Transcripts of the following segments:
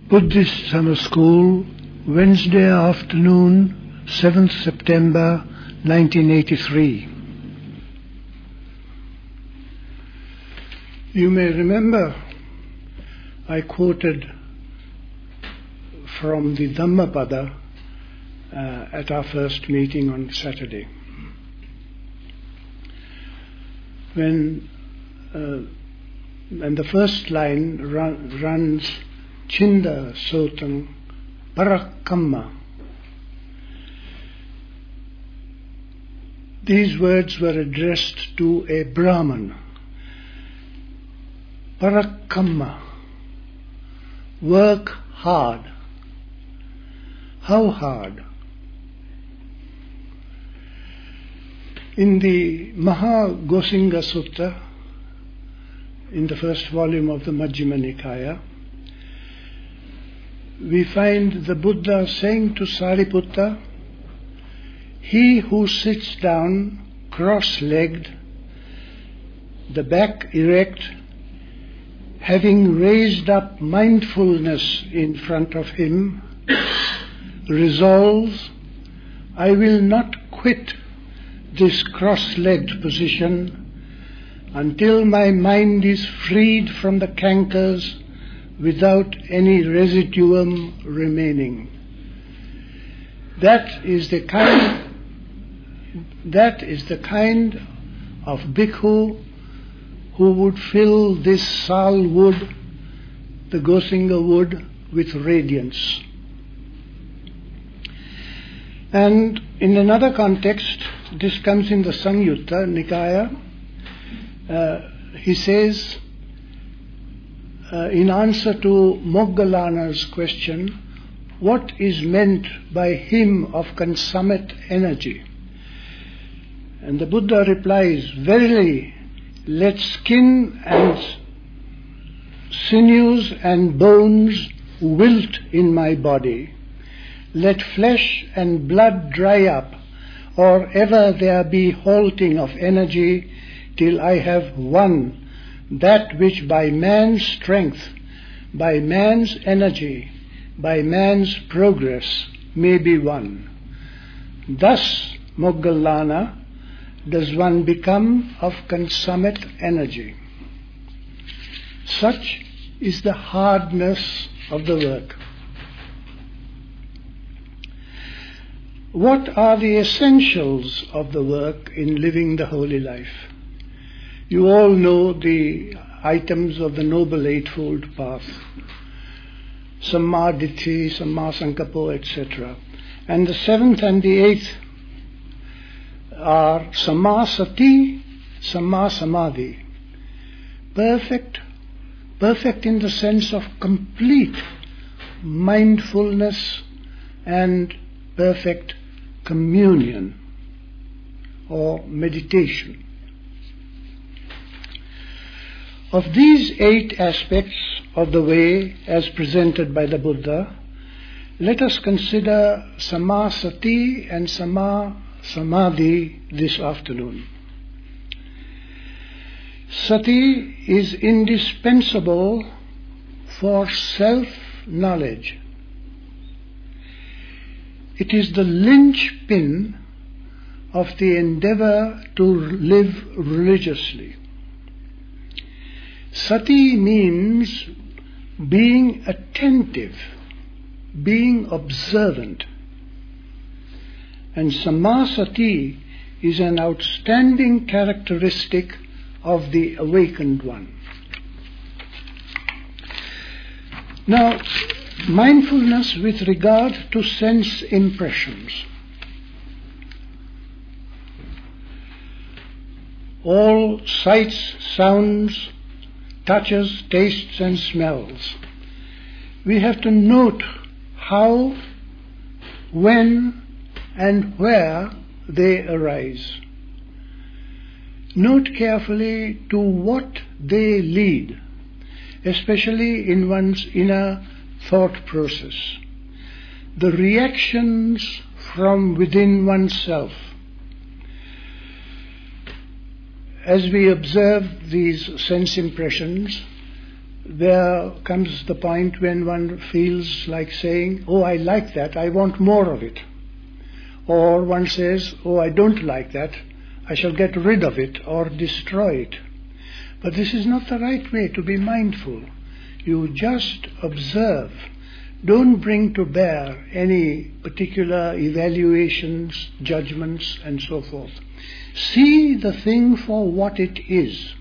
Buddhist Summer School, Wednesday afternoon, 7th September 1983. You may remember I quoted from the Dhammapada at our first meeting on Saturday. And the first line runs Chinda Sotang Parakamma. These words were addressed to a Brahman. Parakamma, work hard. How hard? In the Maha Gosinga Sutta, in the first volume of the Majjhima Nikaya, we find the Buddha saying to Sariputta, he who sits down cross-legged, the back erect, having raised up mindfulness in front of him, resolves, I will not quit this cross-legged position until my mind is freed from the cankers without any residuum remaining. That is the kind of bhikkhu who would fill this sal wood, the Gosinga wood, with radiance. And in another context, this comes in the Samyutta Nikaya, he says, in answer to Moggallana's question, what is meant by him of consummate energy? And the Buddha replies, verily, let skin and sinews and bones wilt in my body. Let flesh and blood dry up, or ever there be halting of energy, till I have won that which by man's strength, by man's energy, by man's progress may be won. Thus, Moggallana, does one become of consummate energy. Such is the hardness of the work. What are the essentials of the work in living the holy life? You all know the items of the Noble Eightfold Path, Samma Ditthi, Samma Sankappo, etc. And the seventh and the eighth are Samma Sati, Samma Samadhi. Perfect in the sense of complete mindfulness and perfect communion or meditation. Of these 8 aspects of the way as presented by the Buddha, let us consider Samma Sati and Samma Samadhi this afternoon. Sati is indispensable for self-knowledge. It is the linchpin of the endeavor to live religiously. Sati means being attentive, being observant. And Samma Sati is an outstanding characteristic of the awakened one. Now, mindfulness with regard to sense impressions. All sights, sounds, touches, tastes and smells. We have to note how, when and where they arise. Note carefully to what they lead, especially in one's inner thought process. The reactions from within oneself. As we observe these sense impressions, there comes the point when one feels like saying, oh, I like that, I want more of it. Or one says, oh, I don't like that, I shall get rid of it or destroy it. But this is not the right way to be mindful. You just observe. Don't bring to bear any particular evaluations, judgments, and so forth. See the thing for what it is.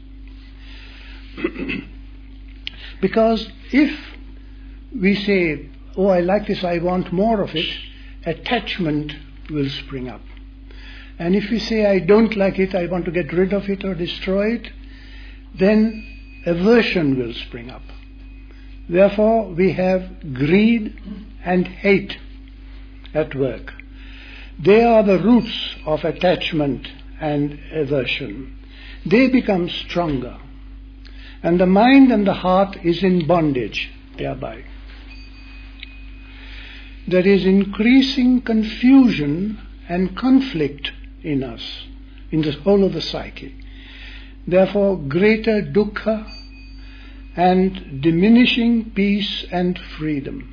Because if we say, oh, I like this, I want more of it, attachment will spring up. And if we say, I don't like it, I want to get rid of it or destroy it, then aversion will spring up. Therefore, we have greed and hate at work. They are the roots of attachment and aversion. They become stronger. And the mind and the heart is in bondage thereby. There is increasing confusion and conflict in us, in the whole of the psyche. Therefore, greater dukkha and diminishing peace and freedom.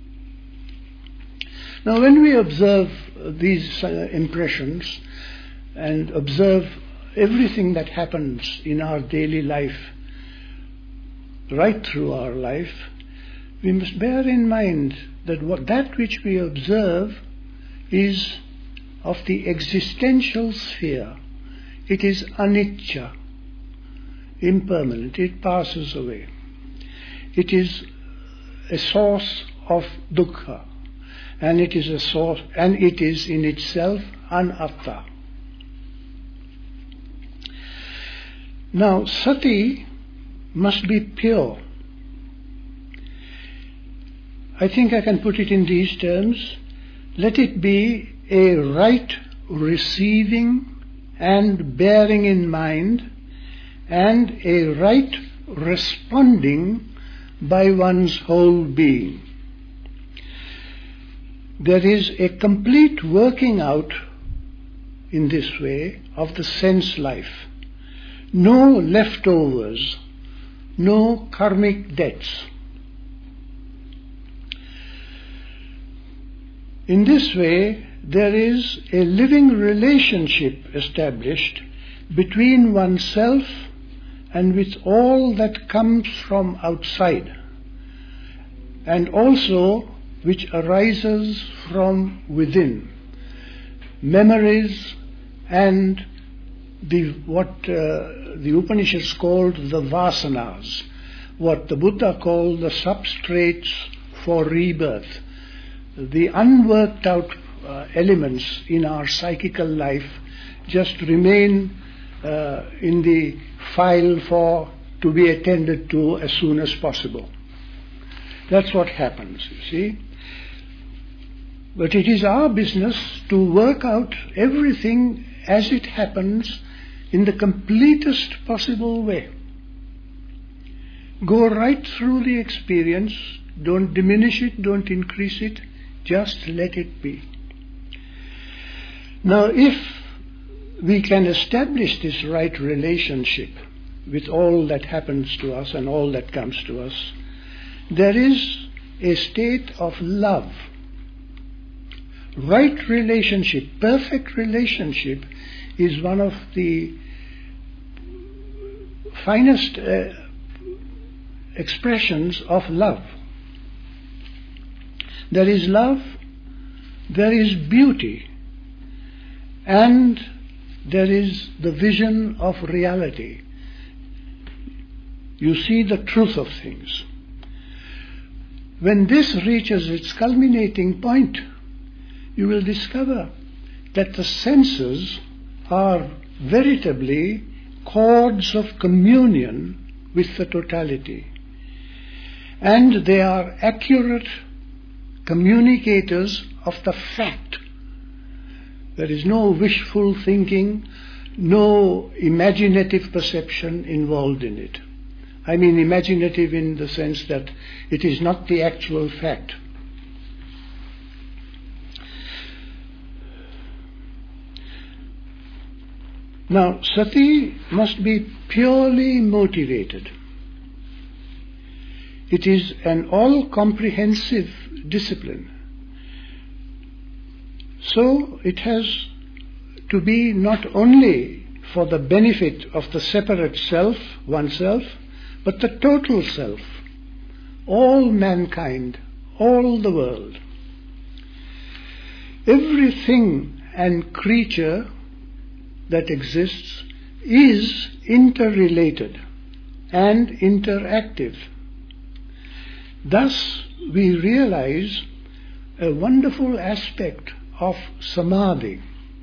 Now, when we observe these impressions and observe everything that happens in our daily life, right through our life, we must bear in mind that that which we observe is of the existential sphere. It is anicca, impermanent, it passes away. It is a source of dukkha, and it is a source, and it is in itself anatta. Now, sati must be pure. I think I can put it in these terms. Let it be a right receiving and bearing in mind, and a right responding by one's whole being. There is a complete working out in this way of the sense life. No leftovers, no karmic debts. In this way, there is a living relationship established between oneself and with all that comes from outside, and also which arises from within. Memories and what the Upanishads called the vasanas, what the Buddha called the substrates for rebirth, the unworked out elements in our psychical life just remain in the file to be attended to as soon as possible. That's what happens, you see. But it is our business to work out everything as it happens in the completest possible way. Go right through the experience, don't diminish it, don't increase it, just let it be. Now, if we can establish this right relationship with all that happens to us and all that comes to us, there is a state of love. Right relationship, perfect relationship, is one of the finest expressions of love. There is love, there is beauty, and there is the vision of reality. You see the truth of things. When this reaches its culminating point, you will discover that the senses are veritably cords of communion with the totality. And they are accurate communicators of the fact. There is no wishful thinking, no imaginative perception involved in it. I mean imaginative in the sense that it is not the actual fact. Now, sati must be purely motivated. It is an all-comprehensive discipline. So it has to be not only for the benefit of the separate self, oneself, but the total self, all mankind, all the world. Everything and creature that exists is interrelated and interactive. Thus, we realize a wonderful aspect of samadhi,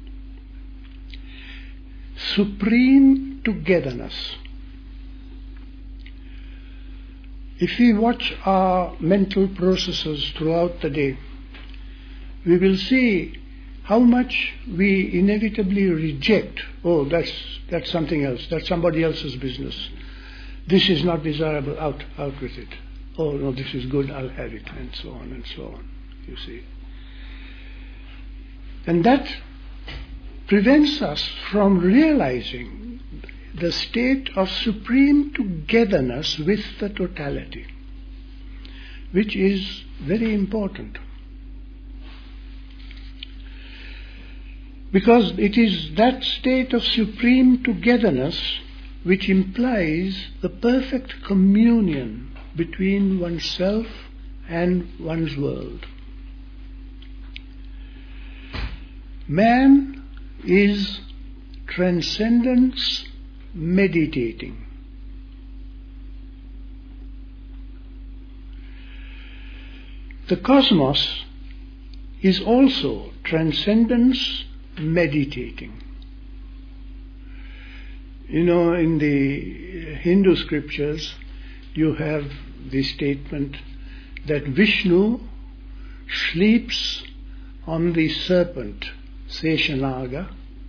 supreme togetherness. If we watch our mental processes throughout the day, we will see how much we inevitably reject. Oh, that's something else. That's somebody else's business. This is not desirable. Out with it. Oh no, this is good. I'll have it, and so on and so on. You see, and that prevents us from realizing the state of supreme togetherness with the totality, which is very important. Because it is that state of supreme togetherness which implies the perfect communion between oneself and one's world. Man is transcendence meditating. The cosmos is also transcendence meditating. You know, in the Hindu scriptures, you have the statement that Vishnu sleeps on the serpent, Seshanaga,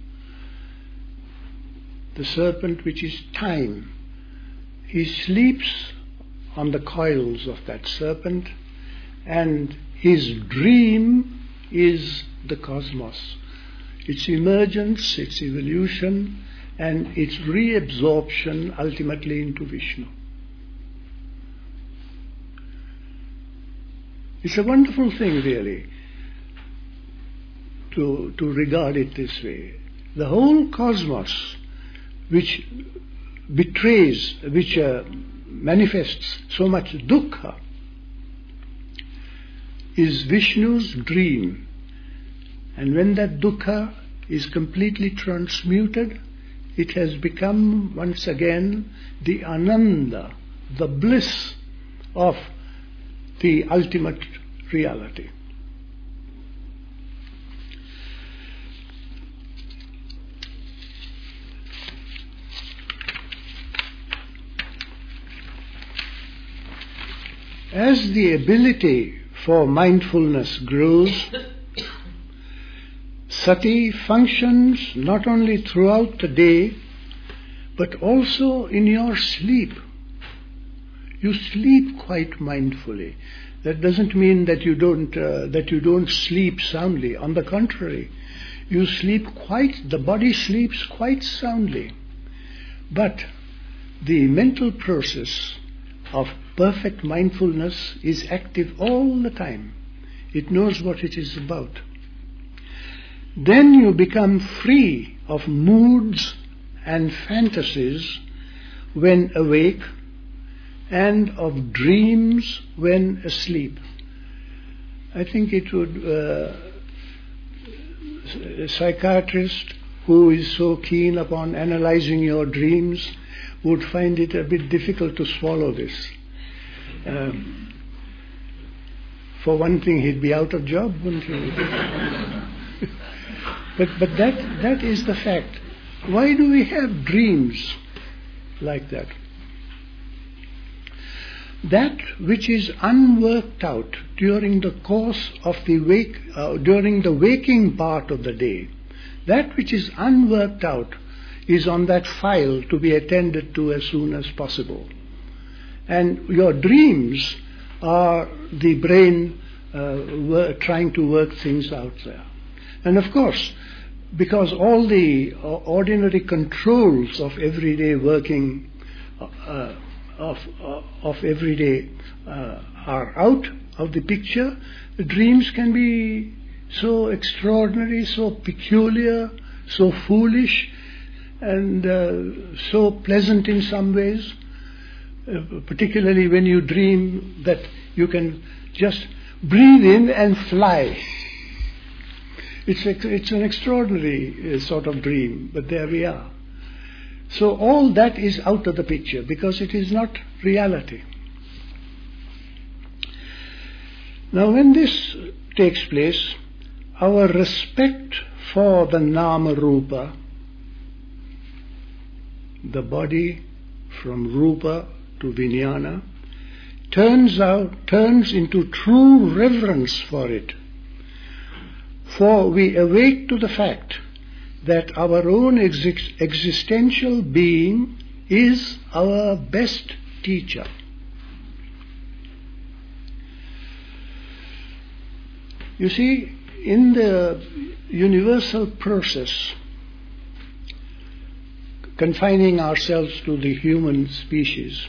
the serpent which is time. He sleeps on the coils of that serpent, and his dream is the cosmos, its emergence, its evolution, and its reabsorption ultimately into Vishnu. It's a wonderful thing, really, to regard it this way. The whole cosmos, which betrays, which manifests so much dukkha, is Vishnu's dream. And when that dukkha is completely transmuted, it has become once again the ananda, the bliss of the ultimate reality. As the ability for mindfulness grows, sati functions not only throughout the day, but also in your sleep. You sleep quite mindfully. That doesn't mean that you don't sleep soundly. On the contrary, you sleep the body sleeps quite soundly. But the mental process of perfect mindfulness is active all the time. It knows what it is about. Then you become free of moods and fantasies when awake, and of dreams when asleep. I think it would, a psychiatrist who is so keen upon analyzing your dreams would find it a bit difficult to swallow this. For one thing, he'd be out of job, wouldn't he? But that is the fact. Why do we have dreams like that? That which is unworked out during the course of during the waking part of the day, that which is unworked out is on that file to be attended to as soon as possible. And your dreams are the brain trying to work things out there. And of course, because all the ordinary controls of everyday working of every day are out of the picture. The dreams can be so extraordinary, so peculiar, so foolish, and so pleasant in some ways, particularly when you dream that you can just breathe in and fly. It's an extraordinary sort of dream, but there we are. So all that is out of the picture because it is not reality. Now when this takes place, our respect for the Nama Rupa, the body from Rupa to Vijnana, turns into true reverence for it. For we awake to the fact that our own existential being is our best teacher. You see, in the universal process, confining ourselves to the human species,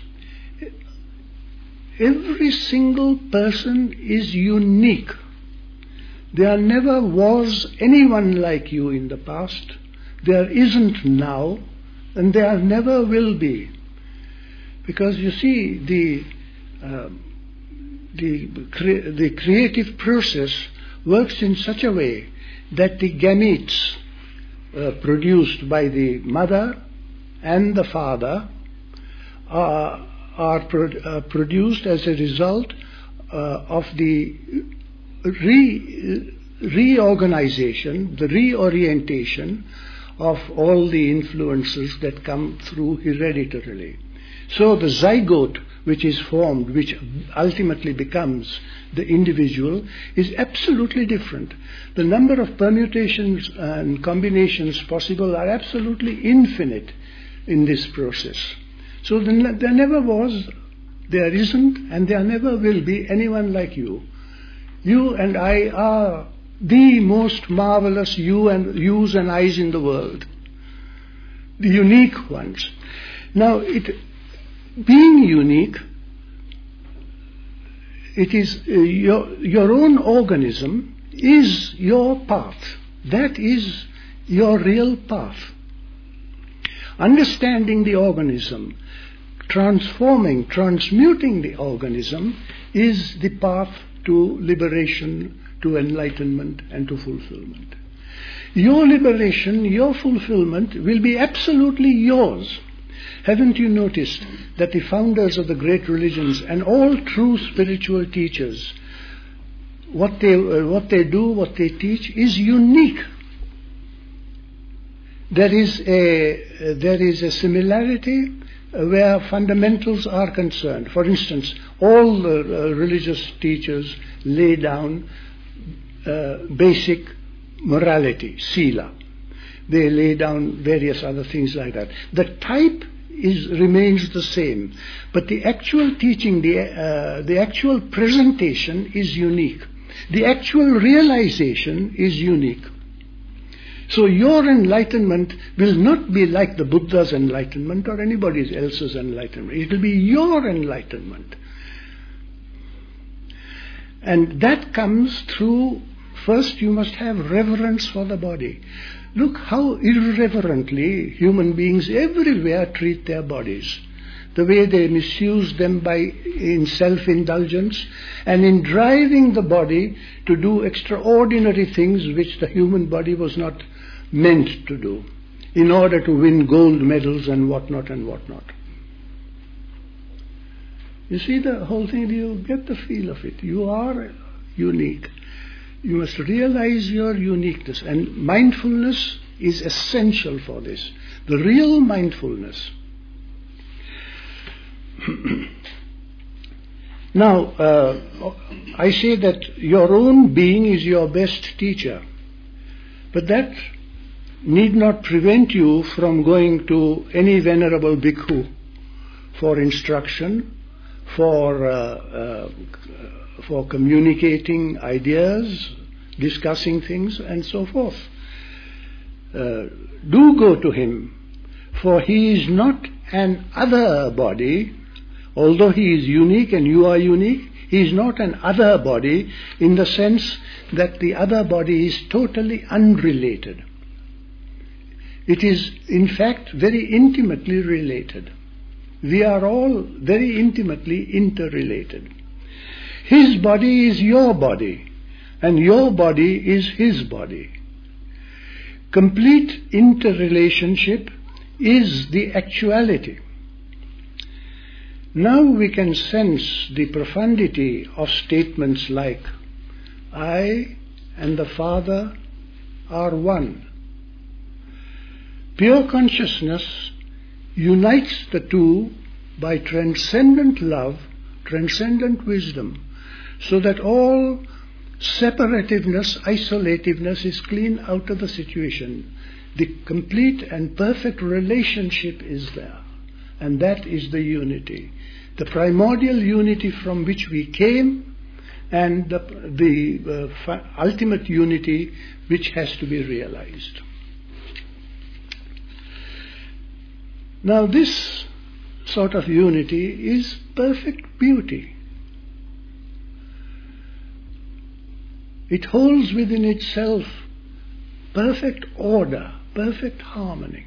every single person is unique. There never was anyone like you in the past, there isn't now, and there never will be. Because you see, the creative process works in such a way that the gametes produced by the mother and the father are produced as a result of the reorganization, the reorientation of all the influences that come through hereditarily. So the zygote which is formed, which ultimately becomes the individual, is absolutely different. The number of permutations and combinations possible are absolutely infinite in this process. So there never was, there isn't, and there never will be anyone like you. You and I are the most marvelous yous and I's in the world, the unique ones. Now, being unique, it is your own organism is your path. That is your real path. Understanding the organism, transmuting the organism is the path to liberation, to enlightenment, and to fulfillment. Your liberation, your fulfillment will be absolutely yours. Haven't you noticed that the founders of the great religions and all true spiritual teachers, what they do, what they teach is unique. There is a similarity where fundamentals are concerned. For instance, all the religious teachers lay down basic morality, sila. They lay down various other things like that. The type remains the same, but the actual teaching, the actual presentation is unique. The actual realization is unique. So your enlightenment will not be like the Buddha's enlightenment or anybody else's enlightenment. It will be your enlightenment. And that comes through, first you must have reverence for the body. Look how irreverently human beings everywhere treat their bodies. The way they misuse them in self-indulgence and in driving the body to do extraordinary things which the human body was not meant to do, in order to win gold medals and whatnot and whatnot. You see the whole thing, you get the feel of it. You are unique. You must realize your uniqueness, and mindfulness is essential for this. The real mindfulness. Now, I say that your own being is your best teacher, but that need not prevent you from going to any venerable bhikkhu for instruction, for communicating ideas, discussing things, and so forth. Do go to him, for he is not an other body Although he is unique and you are unique, he is not an other body in the sense that the other body is totally unrelated. It is, in fact, very intimately related. We are all very intimately interrelated. His body is your body, and your body is his body. Complete interrelationship is the actuality. Now we can sense the profundity of statements like, I and the Father are one. Pure consciousness unites the two by transcendent love, transcendent wisdom, so that all separativeness, isolativeness is clean out of the situation. The complete and perfect relationship is there, and that is the unity. The primordial unity from which we came, and the ultimate unity which has to be realized. Now this sort of unity is perfect beauty. It holds within itself perfect order, perfect harmony.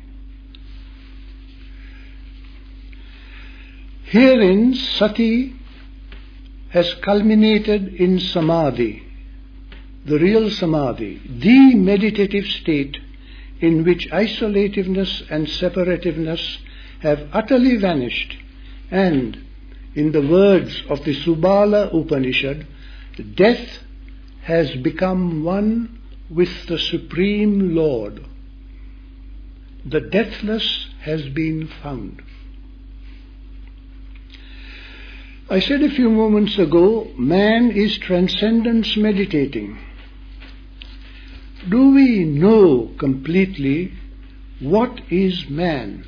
Herein Sati has culminated in Samadhi, the real Samadhi, the meditative state in which isolativeness and separativeness have utterly vanished, and, in the words of the Subala Upanishad, death has become one with the Supreme Lord. The deathless has been found. I said a few moments ago, man is transcendence meditating. Do we know completely what is man?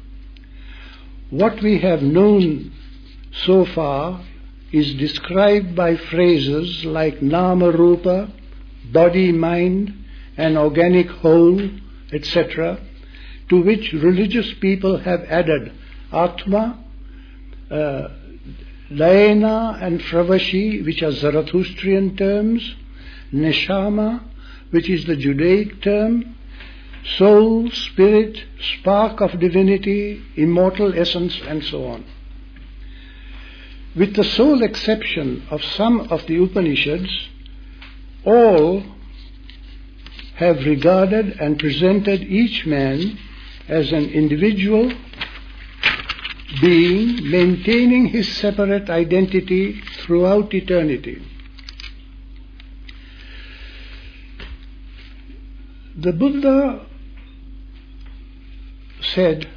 What we have known so far is described by phrases like nama rupa, body, mind, and organic whole, etc., to which religious people have added atma, Laena and Fravashi, which are Zarathustrian terms, Neshama, which is the Judaic term, soul, spirit, spark of divinity, immortal essence, and so on. With the sole exception of some of the Upanishads, all have regarded and presented each man as an individual being maintaining his separate identity throughout eternity. The Buddha said,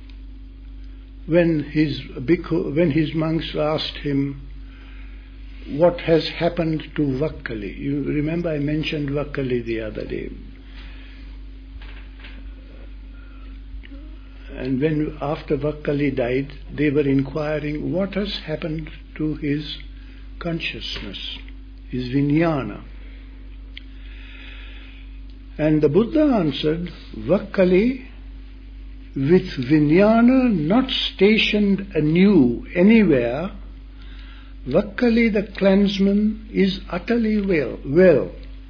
when his monks asked him what has happened to Vakkali. You remember I mentioned Vakkali the other day. And when after Vakkali died, they were inquiring what has happened to his consciousness, his vijnana. And the Buddha answered, Vakkali, with vijnana not stationed anew anywhere, Vakkali the clansman is utterly well.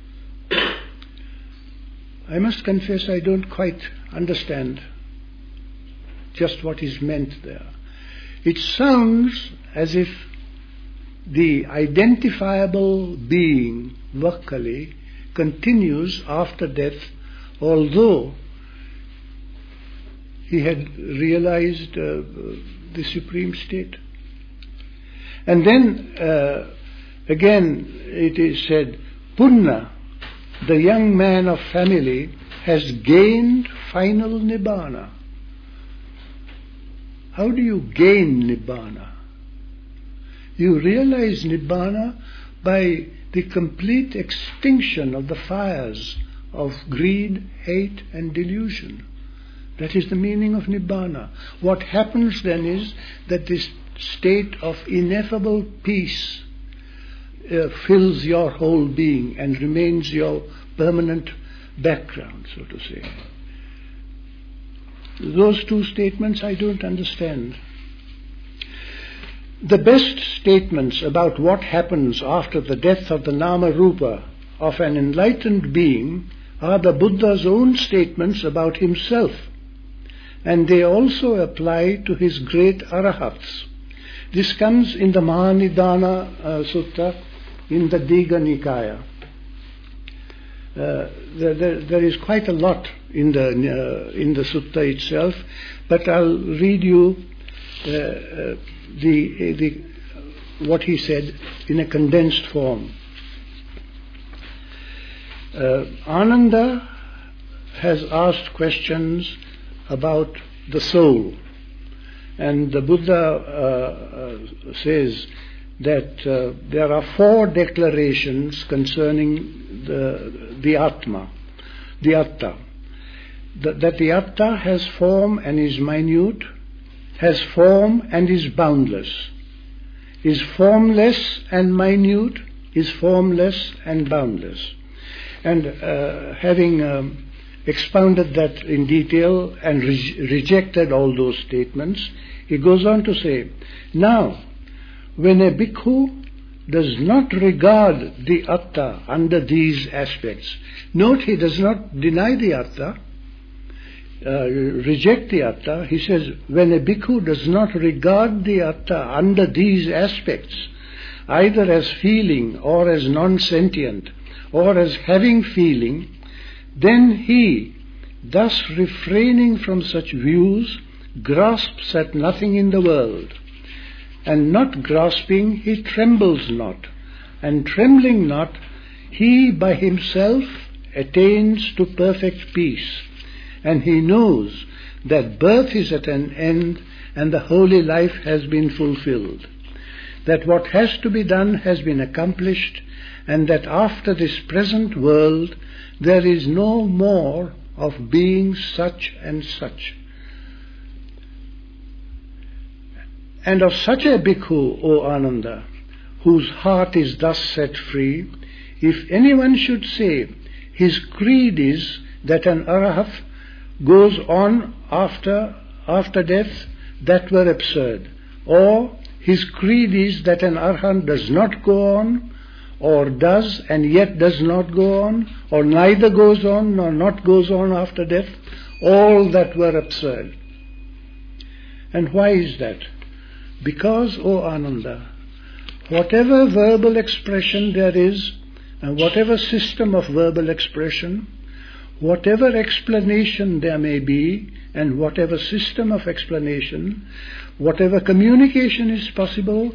I must confess I don't quite understand just what is meant there. It sounds as if the identifiable being, Vakkali, continues after death, although he had realized the supreme state. And then again it is said, Punna, the young man of family, has gained final Nibbana. How do you gain Nibbana? You realize Nibbana by the complete extinction of the fires of greed, hate and delusion. That is the meaning of Nibbana. What happens then is that this state of ineffable peace fills your whole being and remains your permanent background, so to say. Those two statements I don't understand. The best statements about what happens after the death of the Nama Rupa of an enlightened being are the Buddha's own statements about himself, and they also apply to his great arahats. This comes in the Mahanidana Sutta in the Digha Nikaya. There is quite a lot in the sutta itself, but I'll read you what he said in a condensed form. Ananda has asked questions about the soul, and the Buddha says that there are 4 declarations concerning the Atma, the Atta. That the Atta has form and is minute, has form and is boundless, is formless and minute, is formless and boundless. And having expounded that in detail and rejected all those statements, he goes on to say, now, when a bhikkhu does not regard the Atta under these aspects, note he does not deny the Atta, reject the Atta. He says, when a bhikkhu does not regard the Atta under these aspects, either as feeling or as non-sentient or as having feeling, then he, thus refraining from such views, grasps at nothing in the world. And not grasping, he trembles not, and trembling not, he by himself attains to perfect peace, and he knows that birth is at an end and the holy life has been fulfilled, that what has to be done has been accomplished, and that after this present world there is no more of being such and such. And of such a bhikkhu, O Ananda, whose heart is thus set free, if anyone should say his creed is that an arahat goes on after death, that were absurd. Or his creed is that an arhat does not go on, or does and yet does not go on, or neither goes on nor not goes on after death, all that were absurd. And why is that? Because, O Ananda, whatever verbal expression there is, and whatever system of verbal expression, whatever explanation there may be, and whatever system of explanation, whatever communication is possible,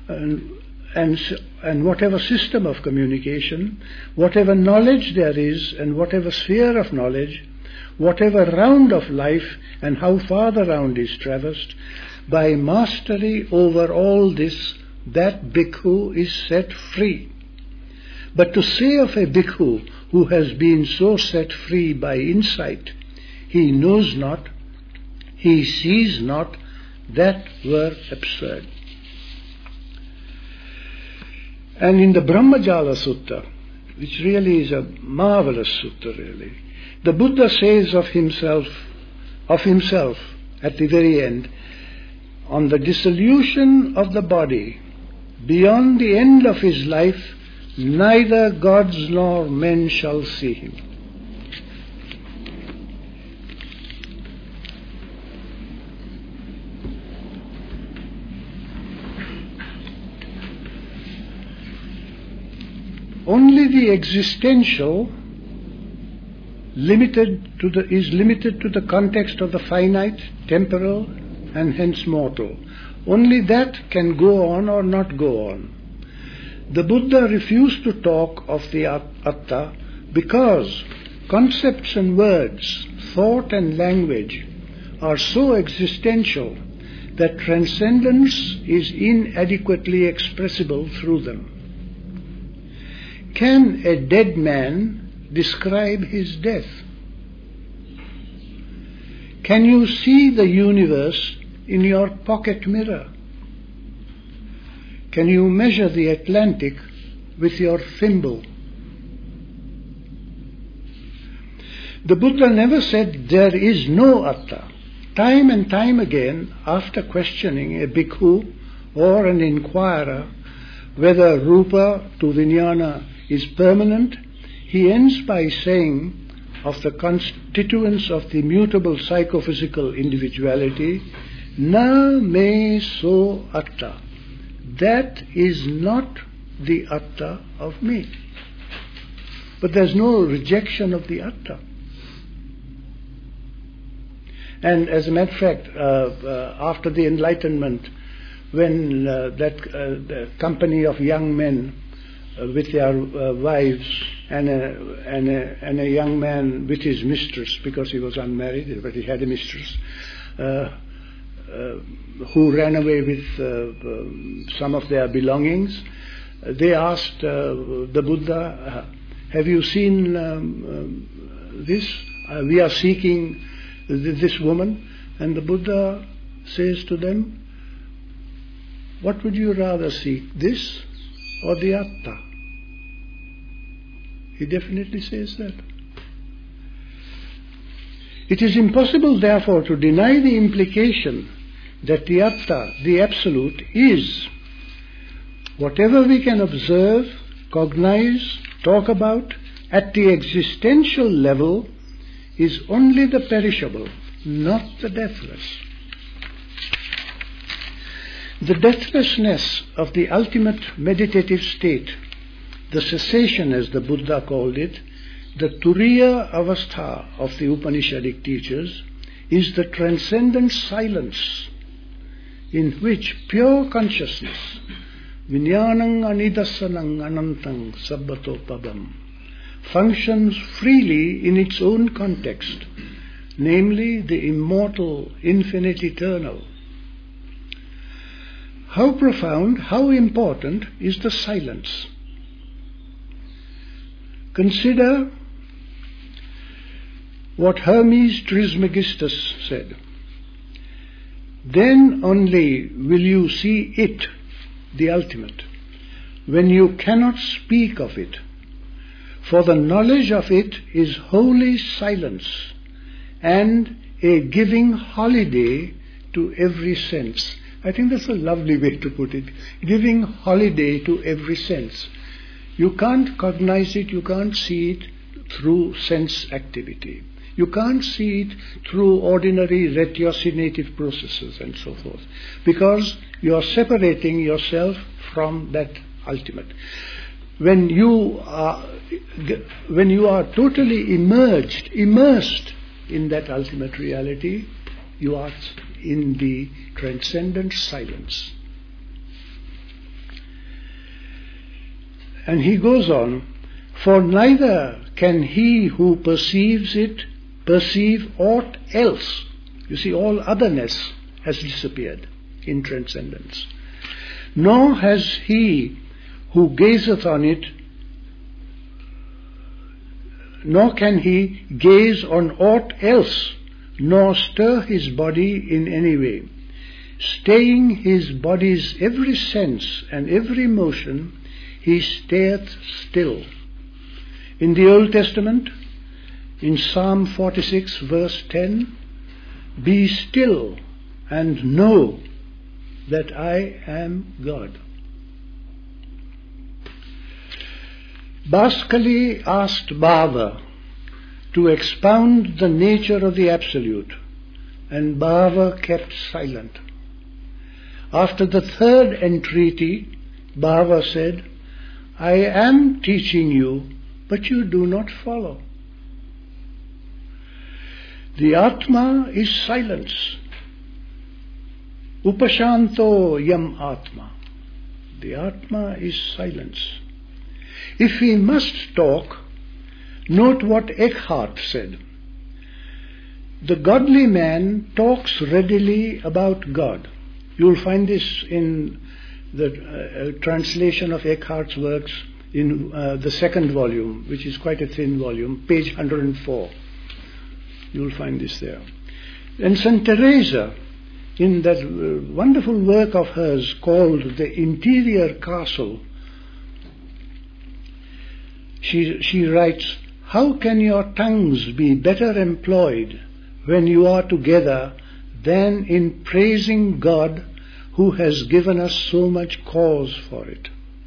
and whatever system of communication, whatever knowledge there is, and whatever sphere of knowledge, whatever round of life, and how far the round is traversed, by mastery over all this, that bhikkhu is set free. But to say of a bhikkhu who has been so set free by insight, he knows not, he sees not, that were absurd. And in the Brahmajala Sutta, which really is a marvelous sutta really, the Buddha says of himself at the very end, on the dissolution of the body, beyond the end of his life, neither gods nor men shall see him. Only the existential is limited to the context of the finite, temporal, and hence mortal. Only that can go on or not go on. The Buddha refused to talk of the Atta because concepts and words, thought and language are so existential that transcendence is inadequately expressible through them. Can a dead man describe his death? Can you see the universe in your pocket mirror? Can you measure the Atlantic with your thimble? The Buddha never said there is no Atta. Time and time again, after questioning a bhikkhu or an inquirer whether Rupa to Vijnana is permanent, he ends by saying of the constituents of the mutable psychophysical individuality, na me so atta. That is not the atta of me. But there's no rejection of the atta. And as a matter of fact, after the Enlightenment, when that company of young men with their wives and a young man with his mistress, because he was unmarried, but he had a mistress, who ran away with some of their belongings, they asked the Buddha, have you seen this? We are seeking this woman. And the Buddha says to them, what would you rather seek, this or the atta? He definitely says that. It is impossible, therefore, to deny the implication that the atta, the absolute, is whatever we can observe, cognize, talk about at the existential level is only the perishable, not the deathless. The deathlessness of the ultimate meditative state, the cessation as the Buddha called it, the Turiya Avastha of the Upanishadic teachers, is the transcendent silence in which pure consciousness, Vijnanam anidasanam anantam sabbatopabam, functions freely in its own context, namely the immortal, infinite, eternal. How profound, how important is the silence? Consider what Hermes Trismegistus said. Then only will you see it, the ultimate, when you cannot speak of it. For the knowledge of it is holy silence and a giving holiday to every sense. I think that's a lovely way to put it. Giving holiday to every sense. You can't cognize it, you can't see it through sense activity. You can't see it through ordinary ratiocinative processes and so forth, because you are separating yourself from that ultimate. When you are totally immersed in that ultimate reality, you are in the transcendent silence. And he goes on, for neither can he who perceives it perceive aught else. You see, all otherness has disappeared in transcendence. Nor has he who gazeth on it, nor can he gaze on aught else, nor stir his body in any way. Staying his body's every sense and every motion, he stayeth still. In the Old Testament, in Psalm 46 verse 10, be still and know that I am God. Bhaskali asked Bhava to expound the nature of the Absolute, and Bhava kept silent. After the third entreaty, Bhava said, I am teaching you, but you do not follow. The Atma is silence. Upashanto yam Atma. The Atma is silence. If we must talk, note what Eckhart said. The godly man talks readily about God. You'll find this in the translation of Eckhart's works in the second volume, which is quite a thin volume, page 104. You'll find this there. And St. Teresa, in that wonderful work of hers called The Interior Castle, she writes, how can your tongues be better employed when you are together than in praising God who has given us so much cause for it.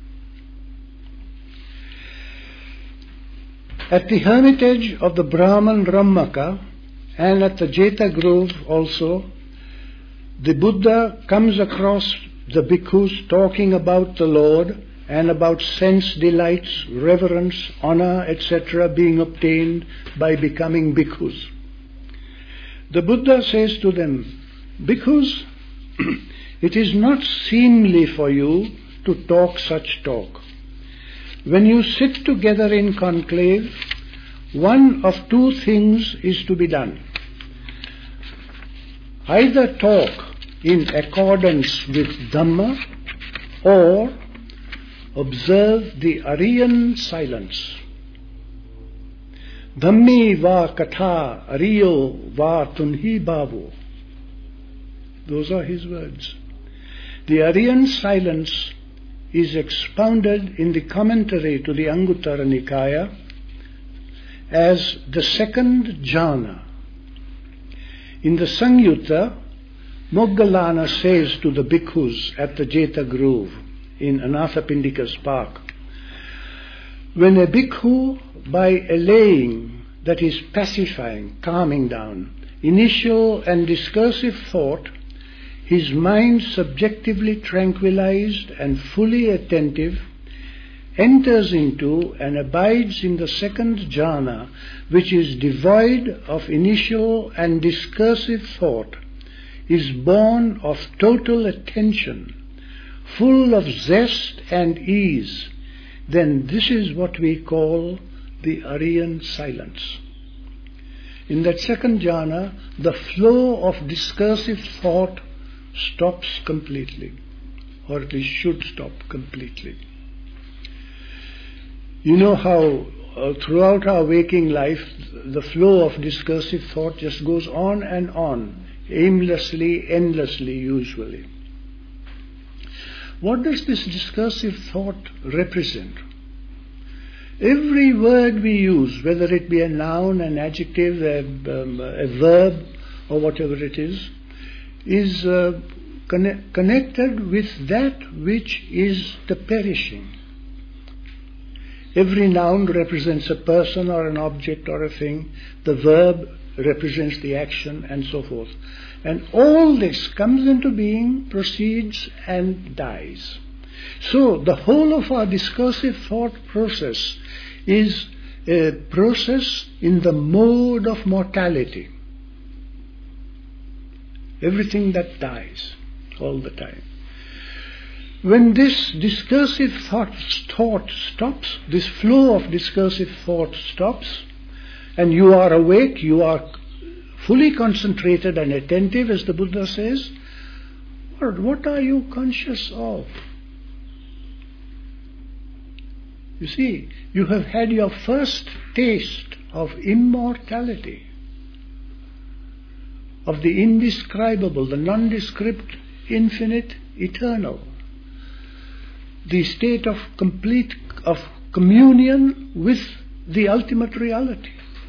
At the hermitage of the Brahman Rammaka and at the Jeta Grove also, the Buddha comes across the bhikkhus talking about the Lord and about sense delights, reverence, honor, etc. being obtained by becoming bhikkhus. The Buddha says to them, "Bhikkhus, it is not seemly for you to talk such talk. When you sit together in conclave, one of two things is to be done. Either talk in accordance with Dhamma or observe the Aryan silence. Dhammi va katha ariyo va tunhi bhavo." Those are his words. The Aryan silence is expounded in the commentary to the Anguttara Nikaya as the second jhana. In the Samyutta, Moggallana says to the bhikkhus at the Jeta Grove in Anathapindika's park, when a bhikkhu, by allaying, that is pacifying, calming down, initial and discursive thought, his mind subjectively tranquilized and fully attentive, enters into and abides in the second jhana, which is devoid of initial and discursive thought, is born of total attention, full of zest and ease, then this is what we call the Aryan silence. In that second jhana, the flow of discursive thought stops completely, or at least should stop completely. You know how throughout our waking life, the flow of discursive thought just goes on and on, aimlessly, endlessly usually. What does this discursive thought represent? Every word we use, whether it be a noun, an adjective, a verb, or whatever it is connected with that which is the perishing. Every noun represents a person or an object or a thing. The verb represents the action and so forth. And all this comes into being, proceeds and dies. So the whole of our discursive thought process is a process in the mode of mortality. Everything that dies all the time. When this discursive thought stops, this flow of discursive thought stops, and you are awake, you are fully concentrated and attentive, as the Buddha says, what are you conscious of? You see, you have had your first taste of immortality, of the indescribable, the nondescript, infinite, eternal, the state of complete communion with the ultimate reality.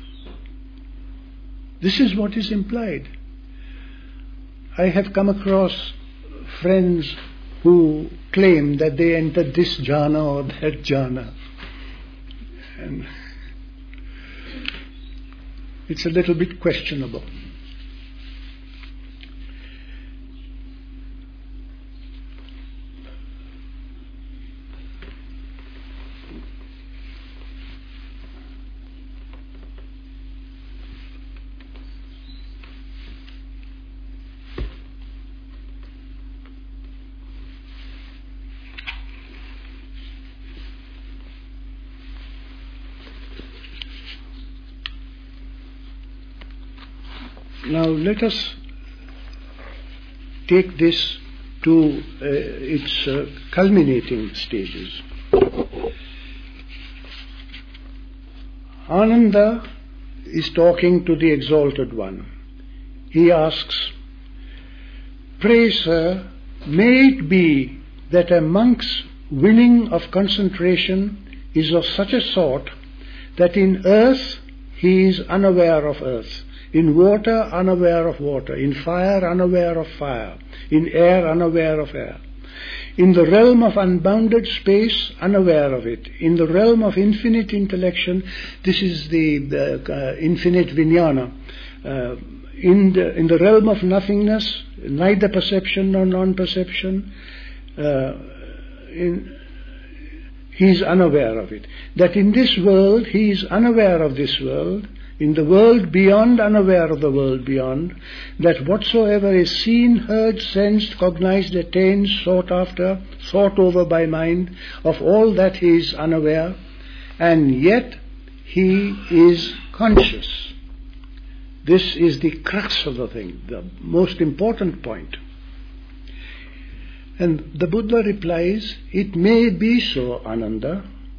This is what is implied. I have come across friends who claim that they entered this jhana or that jhana. And it's a little bit questionable. Now let us take this to its culminating stages. Ananda is talking to the Exalted One. He asks, "Pray, sir, may it be that a monk's winning of concentration is of such a sort that in earth he is unaware of earth, In water, unaware of water. In fire, unaware of fire. In air, unaware of air. In the realm of unbounded space, unaware of it. In the realm of infinite intellection, this is the infinite vijnana. In the realm of nothingness, neither perception nor non-perception, he is unaware of it. That in this world, he is unaware of this world. In the world beyond, unaware of the world beyond, that whatsoever is seen, heard, sensed, cognized, attained, sought after, thought over by mind, of all that he is unaware, and yet he is conscious. This is the crux of the thing, the most important point. And the Buddha replies, it may be so, Ananda.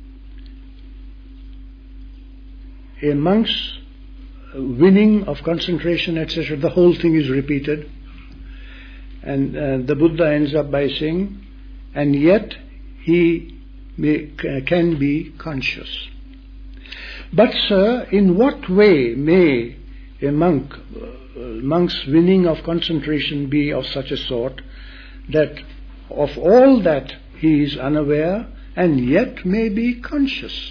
A monk's winning of concentration, etc., the whole thing is repeated. And the Buddha ends up by saying, and yet he can be conscious. But sir, in what way may a monk's winning of concentration be of such a sort that of all that he is unaware and yet may be conscious?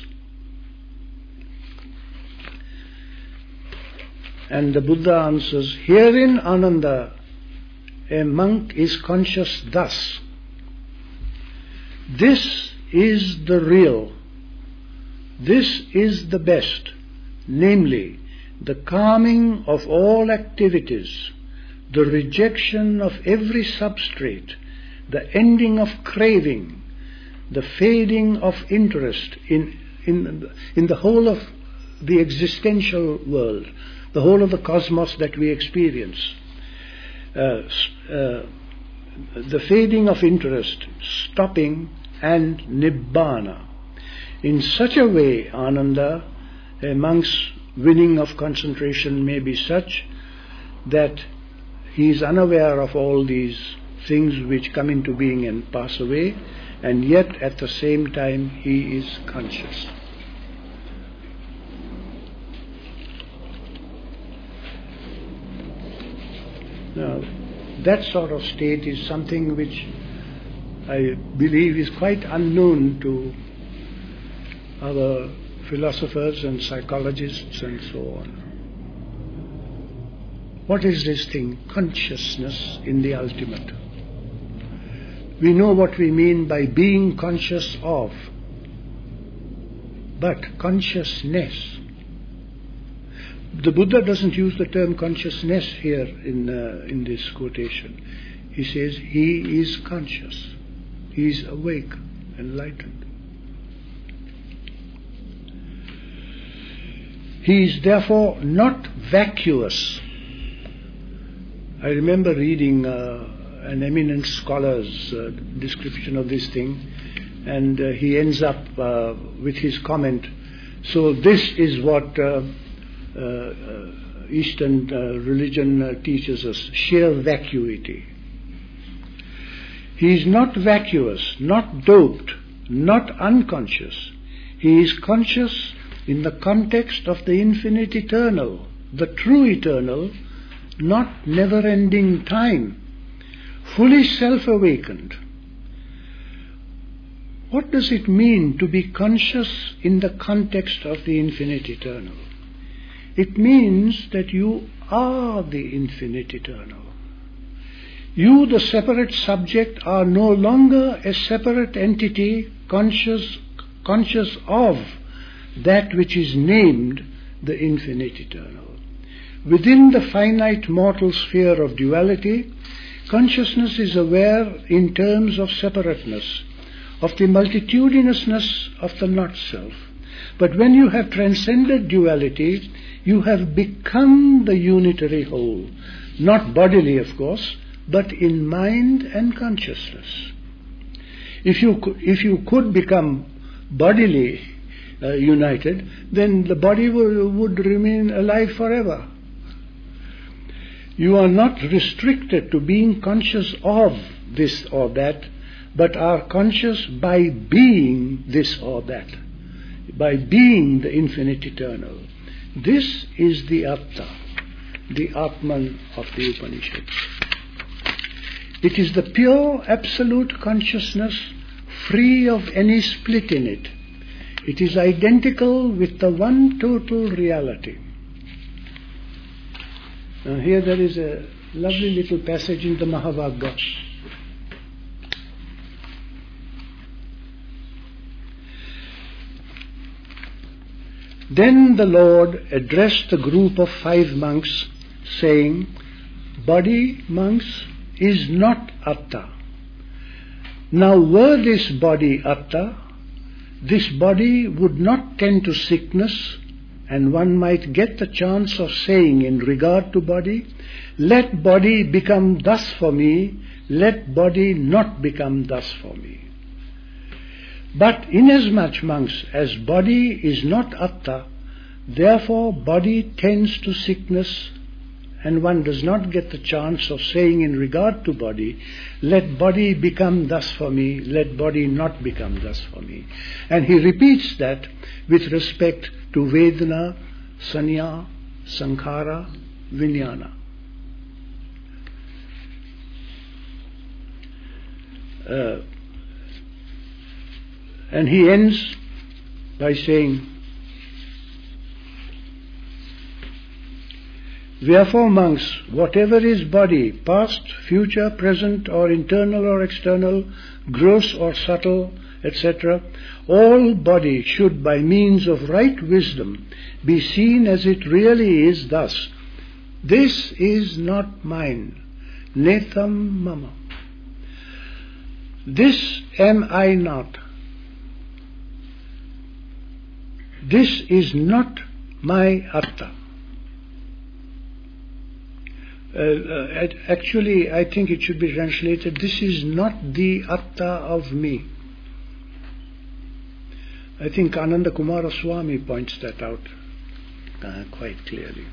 And the Buddha answers, herein, Ananda, a monk is conscious thus. This is the real, this is the best, namely, the calming of all activities, the rejection of every substrate, the ending of craving, the fading of interest in the whole of the existential world, the whole of the cosmos that we experience. The fading of interest, stopping, and nibbana. In such a way, Ananda, a monk's winning of concentration may be such that he is unaware of all these things which come into being and pass away, and yet at the same time he is conscious. Now, that sort of state is something which I believe is quite unknown to our philosophers and psychologists and so on. What is this thing? Consciousness in the ultimate. We know what we mean by being conscious of, but consciousness. The Buddha doesn't use the term consciousness here in this quotation. He says he is conscious. He is awake, enlightened. He is therefore not vacuous. I remember reading an eminent scholar's description of this thing, and he ends up with his comment, so this is what Eastern religion teaches us, sheer vacuity. He is not vacuous, not doped, not unconscious. He is conscious in the context of the infinite eternal, the true eternal, not never-ending time, fully self-awakened. What does it mean to be conscious in the context of the infinite eternal? It means that you are the infinite eternal. You, the separate subject, are no longer a separate entity conscious of that which is named the infinite eternal. Within the finite mortal sphere of duality, consciousness is aware in terms of separateness, of the multitudinousness of the not-self. But when you have transcended duality, you have become the unitary whole, not bodily, of course, but in mind and consciousness. If you could become bodily united, then the body would remain alive forever. You are not restricted to being conscious of this or that, but are conscious by being this or that, by being the infinite eternal. This is the Atta. the Atman of the Upanishads. It is the pure absolute consciousness, free of any split in it. It is identical with the one total reality. Now here there is a lovely little passage in the Mahavagga. Then the Lord addressed the group of 5 monks, saying, "Body, monks, is not Atta. Now were this body Atta, this body would not tend to sickness, and one might get the chance of saying in regard to body, let body become thus for me, let body not become thus for me. But inasmuch, monks, as body is not Atta, therefore body tends to sickness, and one does not get the chance of saying in regard to body, let body become thus for me, let body not become thus for me." And he repeats that with respect to Vedana, Sanya, Sankhara, Vijnana. And he ends by saying, "Wherefore, monks, whatever is body, past, future, present, or internal or external, gross or subtle, etc., all body should by means of right wisdom be seen as it really is thus. This is not mine, netam mama. This am I not. This is not my Atta." Actually, I think it should be translated, "This is not the Atta of me." I think Ananda Kumara Swami points that out quite clearly.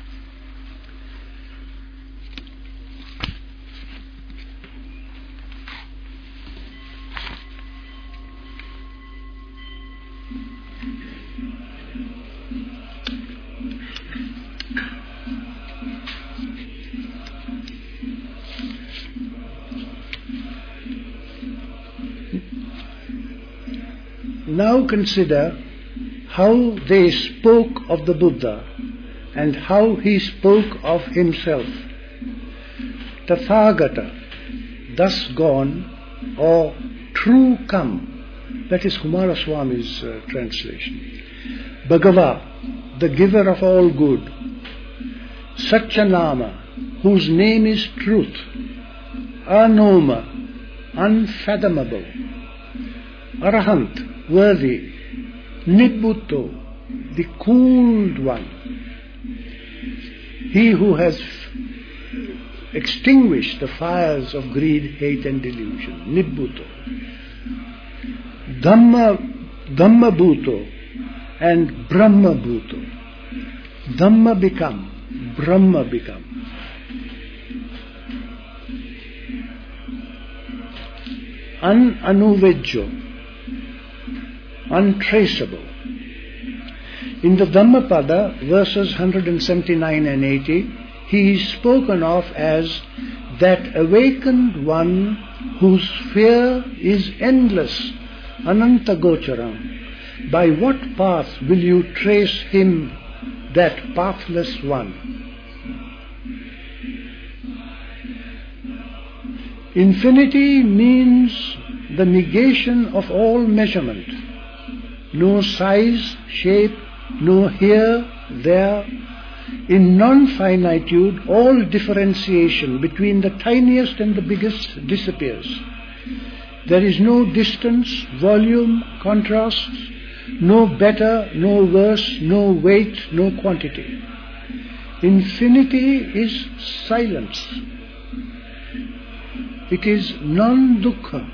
Now consider how they spoke of the Buddha and how he spoke of himself. Tathagata, thus gone, or true come. That is Kumaraswami's translation. Bhagava, the giver of all good. Satchanama, whose name is truth. Anoma, unfathomable. Arahant, worthy. Nibbutto, the cooled one. He who has extinguished the fires of greed, hate and delusion. Nibbutto. Dhamma bhuto and Brahma bhuto. Dhamma become, Brahma become. Anuvejjo, untraceable. In the Dhammapada, verses 179 and 80, he is spoken of as that awakened one whose sphere is endless, Ananta Gocharam. By what path will you trace him, that pathless one? Infinity means the negation of all measurement. No size, shape, no here, there. In non-finitude, all differentiation between the tiniest and the biggest disappears. There is no distance, volume, contrast, no better, no worse, no weight, no quantity. Infinity is silence. It is non-dukkha.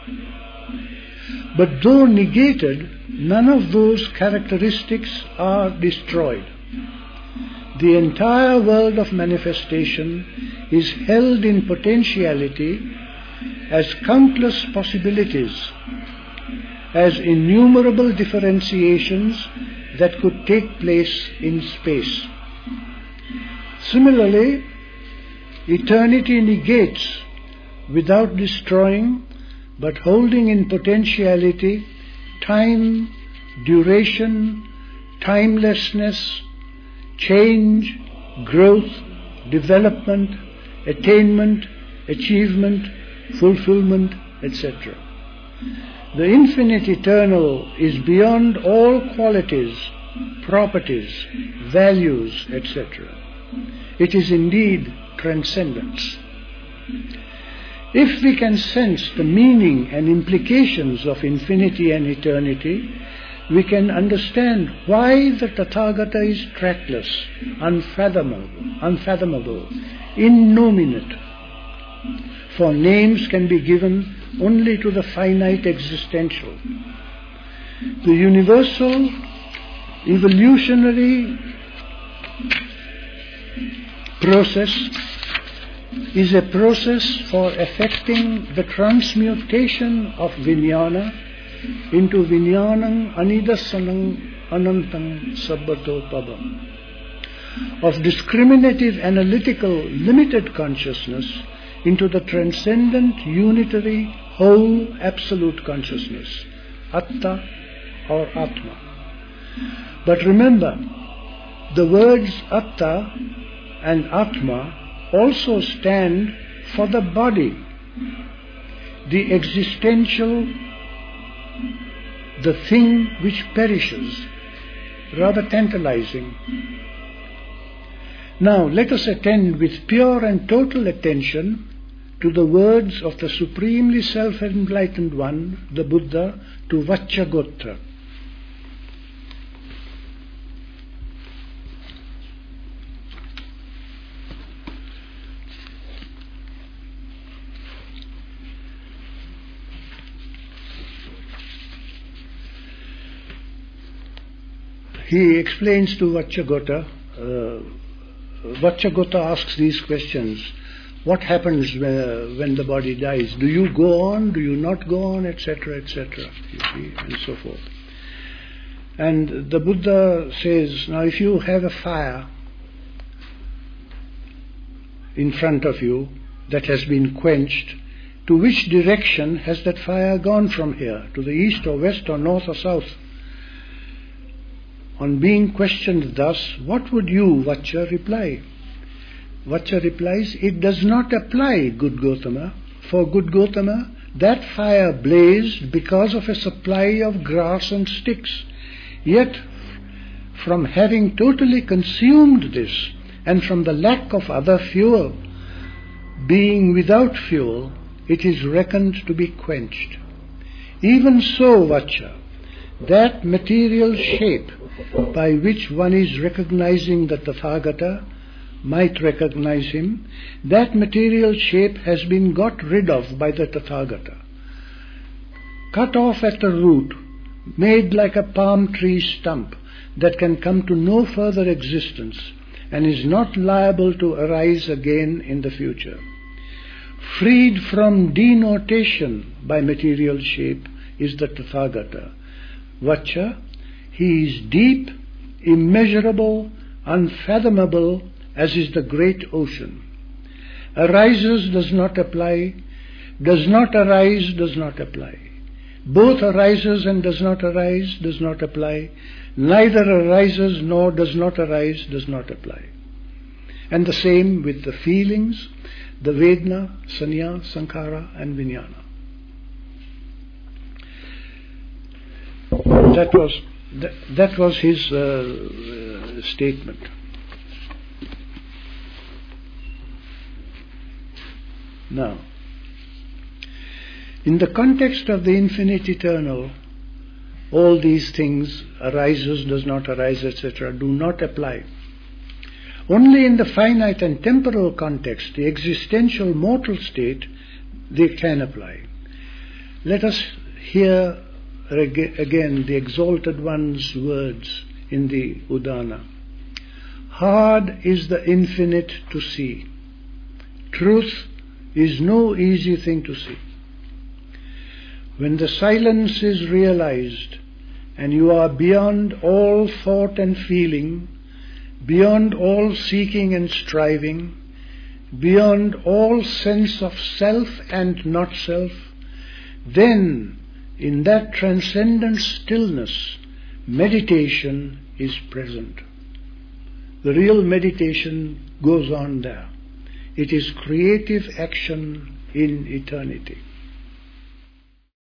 But though negated, none of those characteristics are destroyed. The entire world of manifestation is held in potentiality as countless possibilities, as innumerable differentiations that could take place in space. Similarly, eternity negates without destroying, but holding in potentiality time, duration, timelessness, change, growth, development, attainment, achievement, fulfillment, etc. The infinite eternal is beyond all qualities, properties, values, etc. It is indeed transcendence. If we can sense the meaning and implications of infinity and eternity, we can understand why the Tathagata is trackless, unfathomable, innominate. For names can be given only to the finite existential. The universal, evolutionary process is a process for effecting the transmutation of vijnana into vijnanam anidasanam anantam sabbato padam, of discriminative analytical limited consciousness into the transcendent unitary whole absolute consciousness, atta or atma. But remember, the words atta and atma also stand for the body, the existential, the thing which perishes, rather tantalizing. Now let us attend with pure and total attention to the words of the supremely self-enlightened one, the Buddha, to Vacchagotra. He explains to Vacchagotta, Vacchagotta asks these questions. What happens when the body dies? Do you go on? Do you not go on? Etc., etc., you see, and so forth. And the Buddha says, now if you have a fire in front of you that has been quenched, to which direction has that fire gone from here? To the east or west or north or south? On being questioned thus, what would you, Vaccha, reply? Vaccha replies, it does not apply, good Gotama. For good Gotama, that fire blazed because of a supply of grass and sticks. Yet, from having totally consumed this, and from the lack of other fuel, being without fuel, it is reckoned to be quenched. Even so, Vaccha, that material shape by which one is recognizing the Tathagata might recognize him, that material shape has been got rid of by the Tathagata. Cut off at the root, made like a palm tree stump that can come to no further existence and is not liable to arise again in the future. Freed from denotation by material shape is the Tathagata. Vaccha, he is deep, immeasurable, unfathomable, as is the great ocean. Arises does not apply, does not arise does not apply. Both arises and does not arise does not apply. Neither arises nor does not arise does not apply. And the same with the feelings, the Vedana, Sanya, Sankhara and Vijnana. That was his statement. Now, in the context of the infinite eternal, all these things, arises, does not arise, etc., do not apply. Only in the finite and temporal context, the existential mortal state, they can apply. Let us hear again the Exalted One's words in the Udana. Hard is the infinite to see. Truth is no easy thing to see. When the silence is realized and you are beyond all thought and feeling, beyond all seeking and striving, beyond all sense of self and not self, then in that transcendent stillness, meditation is present. The real meditation goes on there. It is creative action in eternity.